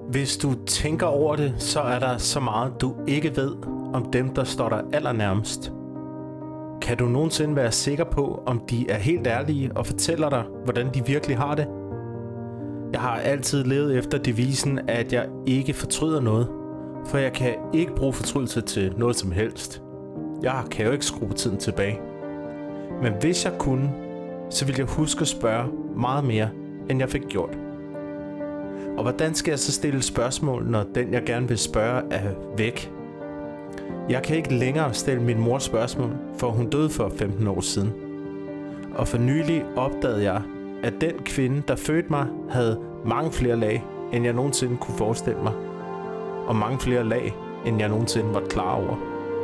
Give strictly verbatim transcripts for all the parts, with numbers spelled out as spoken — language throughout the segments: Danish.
Hvis du tænker over det, så er der så meget, du ikke ved om dem, der står dig allernærmest. Kan du nogensinde være sikker på, om de er helt ærlige og fortæller dig, hvordan de virkelig har det? Jeg har altid levet efter devisen, at jeg ikke fortryder noget, for jeg kan ikke bruge fortrydelse til noget som helst. Jeg kan jo ikke skrue tiden tilbage. Men hvis jeg kunne, så ville jeg huske at spørge meget mere, end jeg fik gjort. Og hvordan skal jeg så stille spørgsmål, når den, jeg gerne vil spørge, er væk? Jeg kan ikke længere stille min mor spørgsmål, for hun døde for femten år siden. Og for nylig opdagede jeg, at den kvinde, der fødte mig, havde mange flere lag, end jeg nogensinde kunne forestille mig. Og mange flere lag, end jeg nogensinde var klar over.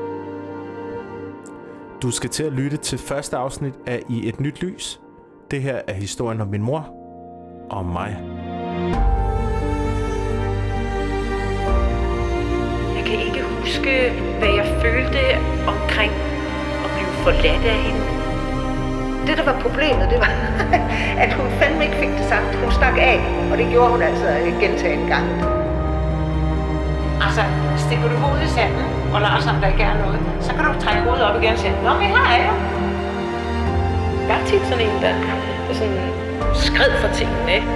Du skal til at lytte til første afsnit af I et nyt lys. Det her er historien om min mor og om mig. Jeg kan ikke huske, hvad jeg følte omkring at blive forladt af hende. Det, der var problemet, det var, at hun fandme ikke fik det sagt. Hun stak af, og det gjorde hun altså gentagne gange. Altså, stikker du hovedet i sanden og lader som der ikke er noget, så kan du trække hovedet op igen og sige, nå, men her er jeg. Jeg er tit sådan en, der er sådan skred for tingene, ikke?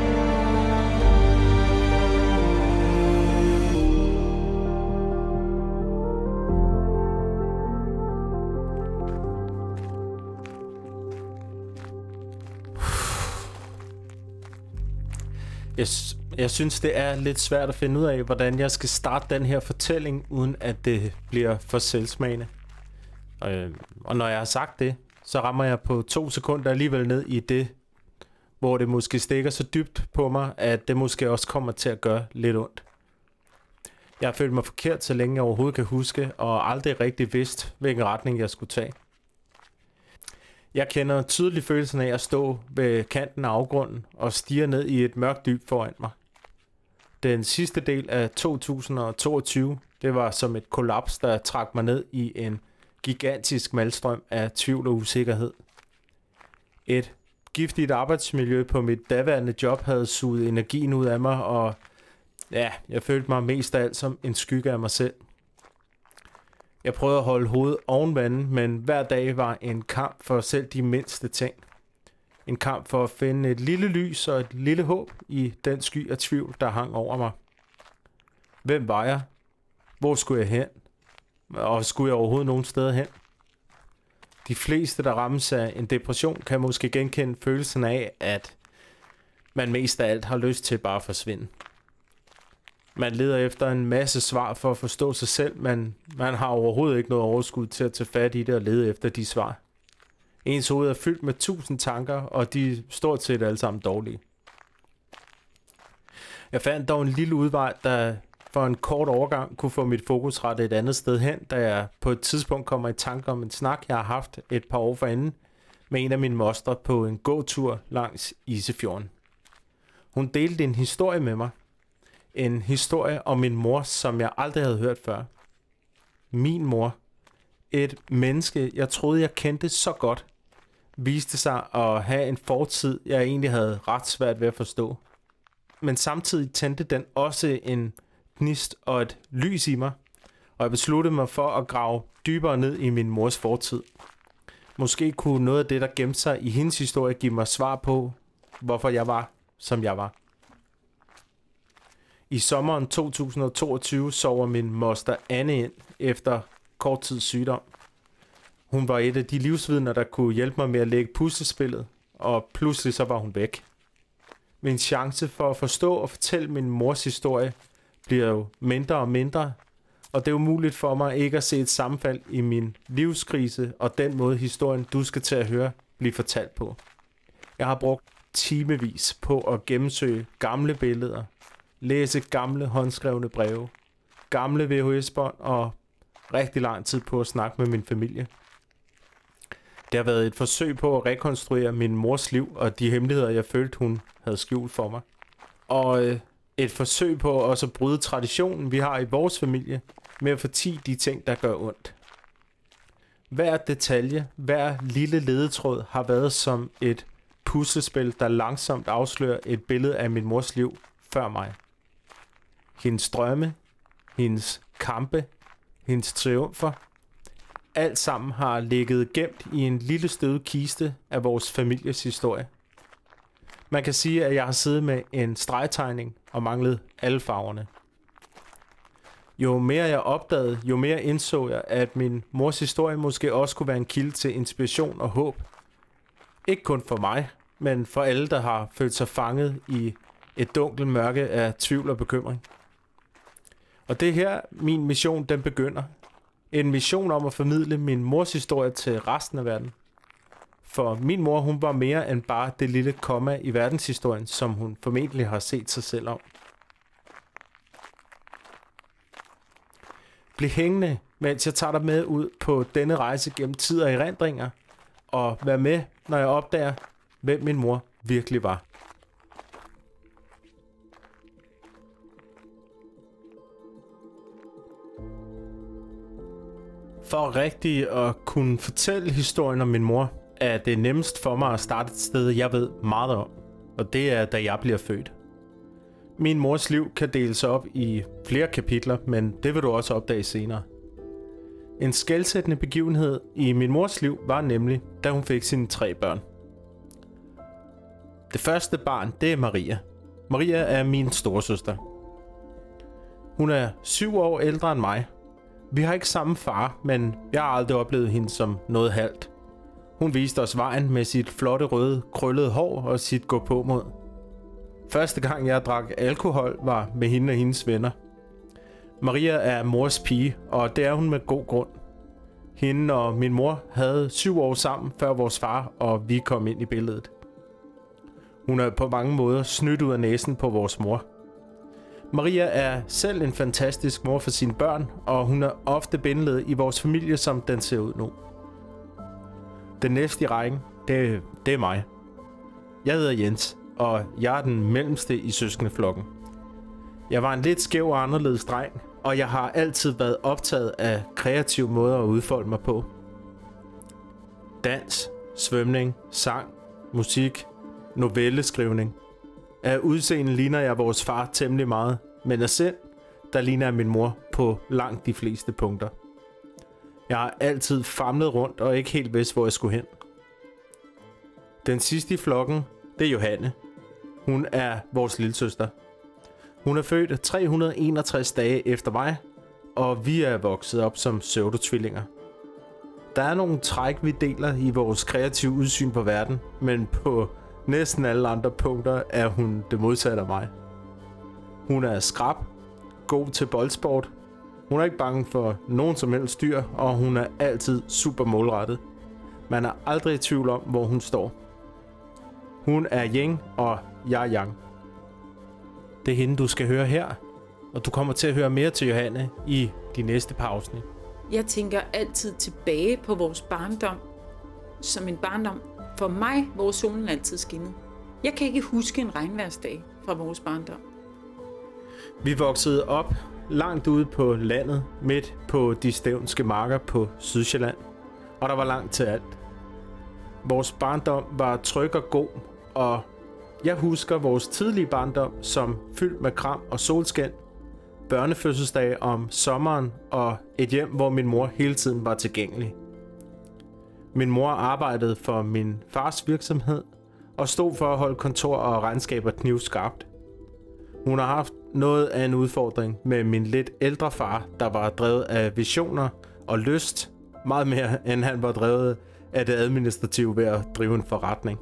Jeg, jeg synes, det er lidt svært at finde ud af, hvordan jeg skal starte den her fortælling, uden at det bliver for selvsmagende. Og, og når jeg har sagt det, så rammer jeg på to sekunder alligevel ned i det, hvor det måske stikker så dybt på mig, at det måske også kommer til at gøre lidt ondt. Jeg har følt mig forkert, så længe jeg overhovedet kan huske, og aldrig rigtig vidst, hvilken retning jeg skulle tage. Jeg kender tydeligt følelsen af at stå ved kanten af afgrunden og stirre ned i et mørkt dyb foran mig. Den sidste del af to tusind toogtyve, det var som et kollaps, der trak mig ned i en gigantisk malstrøm af tvivl og usikkerhed. Et giftigt arbejdsmiljø på mit daværende job havde suget energien ud af mig, og ja, jeg følte mig mest af alt som en skygge af mig selv. Jeg prøvede at holde hovedet oven vandet, men hver dag var en kamp for selv de mindste ting. En kamp for at finde et lille lys og et lille håb i den sky af tvivl, der hang over mig. Hvem var jeg? Hvor skulle jeg hen? Og skulle jeg overhovedet nogen steder hen? De fleste, der rammes af en depression, kan måske genkende følelsen af, at man mest af alt har lyst til bare at forsvinde. Man leder efter en masse svar for at forstå sig selv, men man har overhovedet ikke noget overskud til at tage fat i det og lede efter de svar. Ens hoved er fyldt med tusind tanker, og de er stort set alle sammen dårlige. Jeg fandt dog en lille udvej, der for en kort overgang kunne få mit fokus rettet et andet sted hen, da jeg på et tidspunkt kommer i tanke om en snak, jeg har haft et par år forinden med en af mine mostre på en gåtur langs Isefjorden. Hun delte en historie med mig. En historie om min mor, som jeg aldrig havde hørt før. Min mor, et menneske, jeg troede, jeg kendte så godt, viste sig at have en fortid, jeg egentlig havde ret svært ved at forstå. Men samtidig tændte den også en gnist og et lys i mig, og jeg besluttede mig for at grave dybere ned i min mors fortid. Måske kunne noget af det, der gemte sig i hendes historie, give mig svar på, hvorfor jeg var, som jeg var. I sommeren to tusind toogtyve sover min moster Anne ind efter kort tids sygdom. Hun var et af de livsvidner, der kunne hjælpe mig med at lægge puslespillet, og pludselig så var hun væk. Min chance for at forstå og fortælle min mors historie bliver jo mindre og mindre, og det er umuligt for mig ikke at se et sammenfald i min livskrise og den måde historien, du skal til at høre, blive fortalt på. Jeg har brugt timevis på at gennemsøge gamle billeder, læse gamle håndskrevne breve, gamle V H S-bånd og rigtig lang tid på at snakke med min familie. Det har været et forsøg på at rekonstruere min mors liv og de hemmeligheder, jeg følte, hun havde skjult for mig. Og øh, et forsøg på også at bryde traditionen, vi har i vores familie, med at fortie de ting, der gør ondt. Hver detalje, hver lille ledetråd har været som et puslespil, der langsomt afslører et billede af min mors liv før mig. hendes drømme, hendes kampe, hendes triumfer. Alt sammen har ligget gemt i en lille støvet kiste af vores families historie. Man kan sige, at jeg har siddet med en stregtegning og manglet alle farverne. Jo mere jeg opdagede, jo mere indså jeg, at min mors historie måske også kunne være en kilde til inspiration og håb. Ikke kun for mig, men for alle, der har følt sig fanget i et dunkelt mørke af tvivl og bekymring. Og det er her, min mission den begynder. En mission om at formidle min mors historie til resten af verden. For min mor, hun var mere end bare det lille komma i verdenshistorien, som hun formentlig har set sig selv om. Bliv hængende, mens jeg tager dig med ud på denne rejse gennem tid og erindringer, og vær med, når jeg opdager, hvem min mor virkelig var. For rigtigt at kunne fortælle historien om min mor, er det nemmest for mig at starte et sted, jeg ved meget om, og det er, da jeg bliver født. Min mors liv kan deles op i flere kapitler, men det vil du også opdage senere. En skelsættende begivenhed i min mors liv var nemlig, da hun fik sine tre børn. Det første barn, det er Maria. Maria er min storesøster. Hun er syv år ældre end mig. Vi har ikke samme far, men jeg har aldrig oplevet hende som noget halvt. Hun viste os vejen med sit flotte røde, krøllede hår og sit gå-på-mod. Første gang jeg drak alkohol var med hende og hendes venner. Maria er mors pige, og det er hun med god grund. Hende og min mor havde syv år sammen, før vores far og vi kom ind i billedet. Hun er på mange måder snydt ud af næsen på vores mor. Maria er selv en fantastisk mor for sine børn, og hun er ofte bindeled i vores familie, som den ser ud nu. Den næste i rækken, det, det er mig. Jeg hedder Jens, og jeg er den mellemste i søskendeflokken. Jeg var en lidt skæv og anderledes dreng, og jeg har altid været optaget af kreative måder at udfolde mig på. Dans, svømning, sang, musik, novelleskrivning. Af udseende ligner jeg vores far temmelig meget, men af sind, der ligner jeg min mor på langt de fleste punkter. Jeg har altid famlet rundt og ikke helt vidst, hvor jeg skulle hen. Den sidste i flokken, det er Johanne. Hun er vores lillesøster. Hun er født tre hundrede og enogtres dage efter mig, og vi er vokset op som pseudotvillinger. Der er nogle træk, vi deler i vores kreative udsyn på verden, men på næsten alle andre punkter er hun det modsatte af mig. Hun er skrap, god til boldsport. Hun er ikke bange for nogen som helst dyr, og hun er altid super målrettet. Man er aldrig i tvivl om, hvor hun står. Hun er yin, og jeg er yang. Det er hende, du skal høre her, og du kommer til at høre mere til Johanne i de næste par afsnit. Jeg tænker altid tilbage på vores barndom som en barndom. For mig, hvor solen altid skinnede. Jeg kan ikke huske en regnværsdag fra vores barndom. Vi voksede op langt ude på landet, midt på de stævnske marker på Sydsjælland, og der var langt til alt. Vores barndom var tryg og god, og jeg husker vores tidlige barndom som fyldt med kram og solskin, børnefødselsdage om sommeren og et hjem, hvor min mor hele tiden var tilgængelig. Min mor arbejdede for min fars virksomhed og stod for at holde kontor og regnskaber knivskarpt. Hun har haft noget af en udfordring med min lidt ældre far, der var drevet af visioner og lyst, meget mere end han var drevet af det administrative ved at drive en forretning.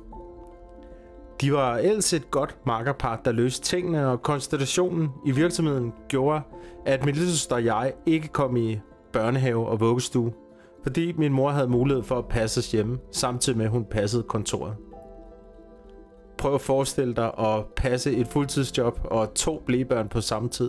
De var ellers et godt makkerpar, der løste tingene, og konstellationen i virksomheden gjorde, at min lillesøster og jeg ikke kom i børnehave og vuggestue, fordi min mor havde mulighed for at passe os hjemme, samtidig med at hun passede kontoret. Prøv at forestille dig at passe et fuldtidsjob og to blæbørn på samme tid.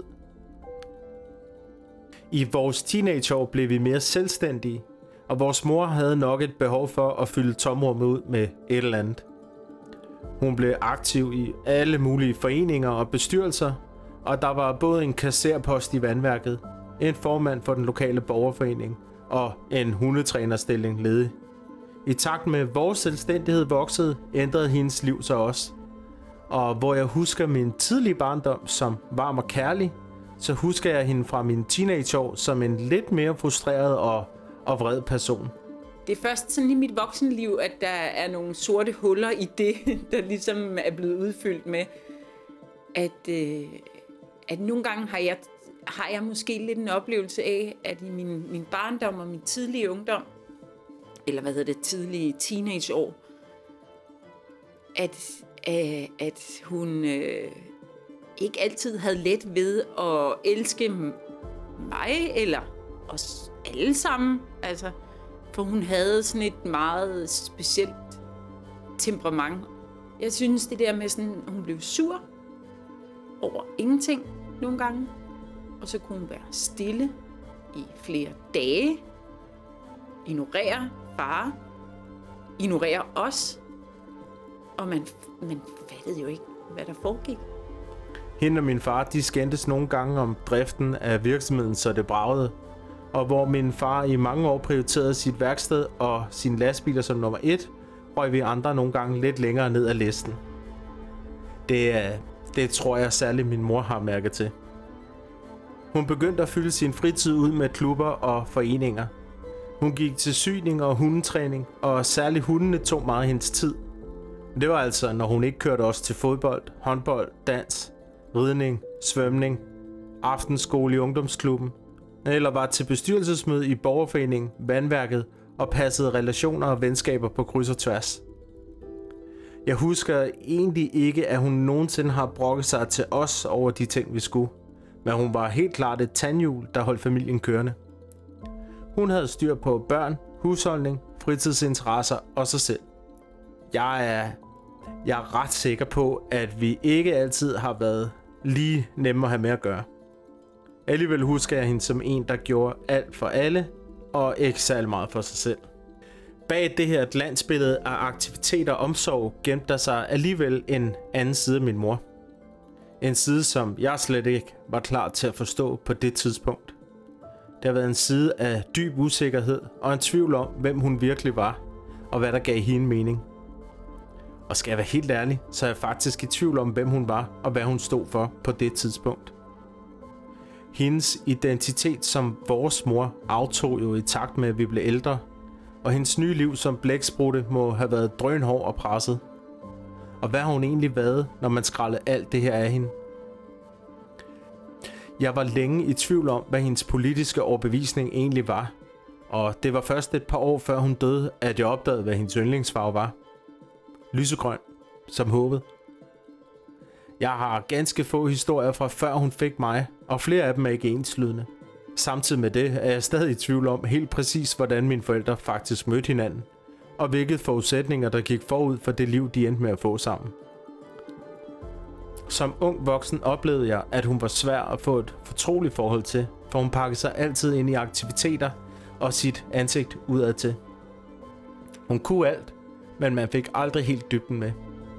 I vores teenageår blev vi mere selvstændige, og vores mor havde nok et behov for at fylde tomrummet ud med et eller andet. Hun blev aktiv i alle mulige foreninger og bestyrelser, og der var både en kasserpost i vandværket, en formand for den lokale borgerforening og en hundetrænerstilling ledig. I takt med vores selvstændighed voksede, ændrede hendes liv sig også. Og hvor jeg husker min tidlige barndom som varm og kærlig, så husker jeg hende fra mine teenageår som en lidt mere frustreret og, og vred person. Det er først sådan i mit voksenliv, at der er nogle sorte huller i det, der ligesom er blevet udfyldt med, at, øh, at nogle gange har jeg, har jeg måske lidt en oplevelse af, at i min, min barndom og min tidlige ungdom, eller hvad hedder det, tidlige teenageår, at, øh, at hun øh, ikke altid havde let ved at elske mig, eller os alle sammen, altså. For hun havde sådan et meget specielt temperament. Jeg synes, det der med sådan, hun blev sur over ingenting nogle gange. Og så kunne hun være stille i flere dage. Ignorere far. Ignorere os. Og man, man fattede jo ikke, hvad der foregik. Hende og min far, de skændtes nogle gange om driften af virksomheden, så det bragede. Og hvor min far i mange år prioriterede sit værksted og sine lastbiler som nummer et, røg vi andre nogle gange lidt længere ned ad listen. Det, det tror jeg særligt min mor har mærket til. Hun begyndte at fylde sin fritid ud med klubber og foreninger. Hun gik til syning og hundetræning, og særligt hundene tog meget af hendes tid. Det var altså, når hun ikke kørte os til fodbold, håndbold, dans, ridning, svømning, aftenskole i ungdomsklubben, eller var til bestyrelsesmøde i borgerforeningen, vandværket og passede relationer og venskaber på kryds og tværs. Jeg husker egentlig ikke, at hun nogensinde har brokket sig til os over de ting, vi skulle, men hun var helt klart et tandhjul, der holdt familien kørende. Hun havde styr på børn, husholdning, fritidsinteresser og sig selv. Jeg er, jeg er ret sikker på, at vi ikke altid har været lige nemme at have med at gøre. Alligevel husker jeg hende som en, der gjorde alt for alle, og ikke særlig meget for sig selv. Bag det her glansbillede af aktiviteter og omsorg gemte der sig alligevel en anden side af min mor. En side, som jeg slet ikke var klar til at forstå på det tidspunkt. Det har været en side af dyb usikkerhed og en tvivl om, hvem hun virkelig var, og hvad der gav hende mening. Og skal jeg være helt ærlig, så er jeg faktisk i tvivl om, hvem hun var, og hvad hun stod for på det tidspunkt. Hendes identitet som vores mor aftog jo i takt med, at vi blev ældre, og hendes nye liv som blæksprutte må have været drønhård og presset. Og hvad har hun egentlig været, når man skrællede alt det her af hende? Jeg var længe i tvivl om, hvad hendes politiske overbevisning egentlig var, og det var først et par år før hun døde, at jeg opdagede, hvad hendes yndlingsfarve var. Lysegrøn, som håbet. Jeg har ganske få historier fra før hun fik mig, og flere af dem er ikke enslydende. Samtidig med det er jeg stadig i tvivl om helt præcis, hvordan mine forældre faktisk mødte hinanden, og hvilke forudsætninger, der gik forud for det liv, de endte med at få sammen. Som ung voksen oplevede jeg, at hun var svær at få et fortroligt forhold til, for hun pakkede sig altid ind i aktiviteter og sit ansigt udad til. Hun kunne alt, men man fik aldrig helt dybden med.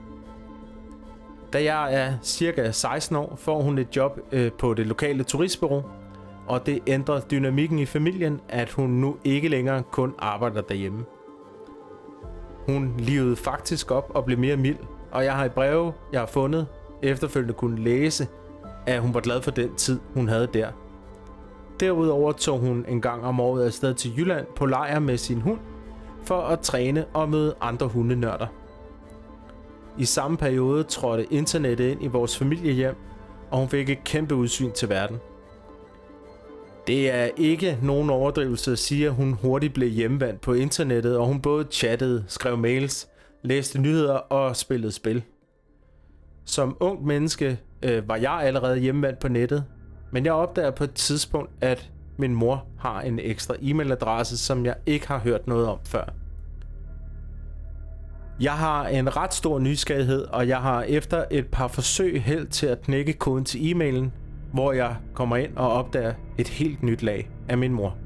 Da jeg er cirka seksten år, får hun et job øh, på det lokale turistbureau, og det ændrer dynamikken i familien, at hun nu ikke længere kun arbejder derhjemme. Hun livede faktisk op og blev mere mild, og jeg har i breve, jeg har fundet, efterfølgende kunne læse, at hun var glad for den tid, hun havde der. Derudover tog hun en gang om året afsted til Jylland på lejr med sin hund, for at træne og møde andre hundenørder. I samme periode trådte internettet ind i vores familiehjem, og hun fik et kæmpe udsyn til verden. Det er ikke nogen overdrivelse at sige, at hun hurtigt blev hjemvendt på internettet, og hun både chattede, skrev mails, læste nyheder og spillede spil. Som ung menneske øh, var jeg allerede hjemvendt på nettet, men jeg opdager på et tidspunkt, at min mor har en ekstra e-mailadresse, som jeg ikke har hørt noget om før. Jeg har en ret stor nysgerrighed, og jeg har efter et par forsøg held til at knække koden til e-mailen, hvor jeg kommer ind og opdager et helt nyt lag af min mor.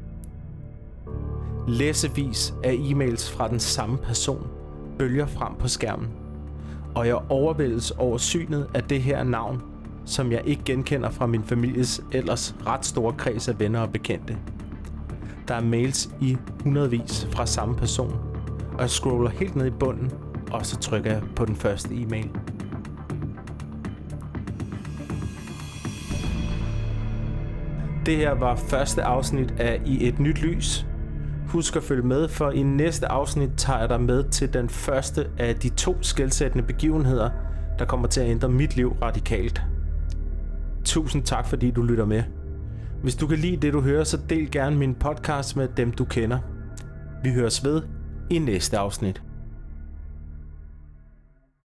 Læsevis af e-mails fra den samme person bølger frem på skærmen, og jeg overvældes over synet af det her navn, som jeg ikke genkender fra min families ellers ret store kreds af venner og bekendte. Der er mails i hundredvis fra samme person, og jeg scroller helt ned i bunden, og så trykker jeg på den første e-mail. Det her var første afsnit af I et nyt lys. Husk at følge med, for i næste afsnit tager jeg dig med til den første af de to skelsættende begivenheder, der kommer til at ændre mit liv radikalt. Tusind tak, fordi du lytter med. Hvis du kan lide det, du hører, så del gerne min podcast med dem, du kender. Vi høres ved i næste afsnit.